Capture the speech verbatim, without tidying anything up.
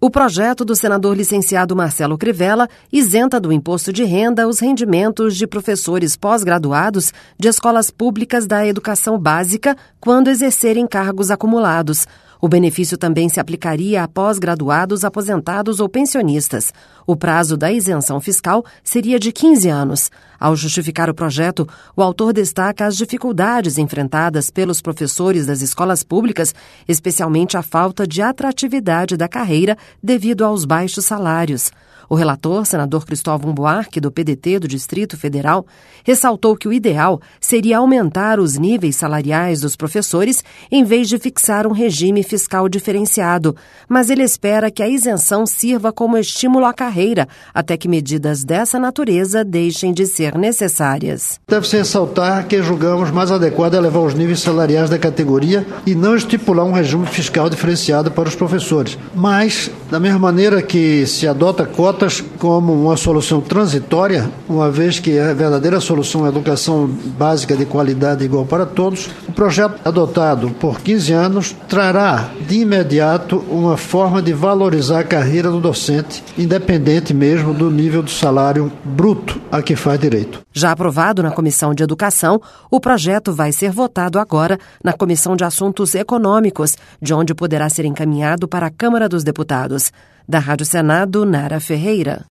O projeto do senador licenciado Marcelo Crivella isenta do imposto de renda os rendimentos de professores pós-graduados de escolas públicas da educação básica quando exercerem cargos acumulados. O benefício também se aplicaria a pós-graduados aposentados ou pensionistas. O prazo da isenção fiscal seria de quinze anos. Ao justificar o projeto, o autor destaca as dificuldades enfrentadas pelos professores das escolas públicas, especialmente a falta de atratividade da carreira devido aos baixos salários. O relator, senador Cristóvão Buarque, do P D T do Distrito Federal, ressaltou que o ideal seria aumentar os níveis salariais dos professores em vez de fixar um regime fiscal diferenciado, mas ele espera que a isenção sirva como estímulo à carreira, até que medidas dessa natureza deixem de ser necessárias. Deve-se ressaltar que julgamos mais adequado elevar os níveis salariais da categoria e não estipular um regime fiscal diferenciado para os professores. Mas, da mesma maneira que se adota cotas como uma solução transitória, uma vez que a verdadeira solução é a educação básica de qualidade igual para todos, o projeto adotado por quinze anos trará de imediato uma forma de valorizar a carreira do docente, independente mesmo do nível do salário bruto a que faz direito. Já aprovado na Comissão de Educação, o projeto vai ser votado agora na Comissão de Assuntos Econômicos, de onde poderá ser encaminhado para a Câmara dos Deputados. Da Rádio Senado, Nara Ferreira.